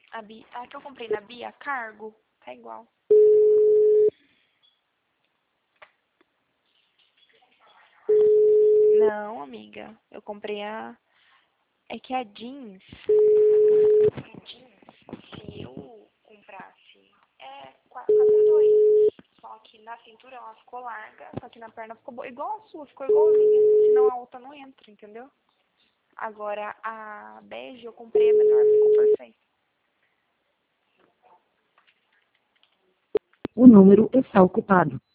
A que eu comprei na Bia, Cargo, tá igual. Não, amiga, eu comprei a... É que a jeans, se eu comprasse, é 4-2. Só que na cintura ela ficou larga, só que na perna ficou boa. Igual a sua, ficou igualzinha. Senão a outra não entra, entendeu? Agora a bege eu comprei a menor, ficou perfeita. O número está ocupado.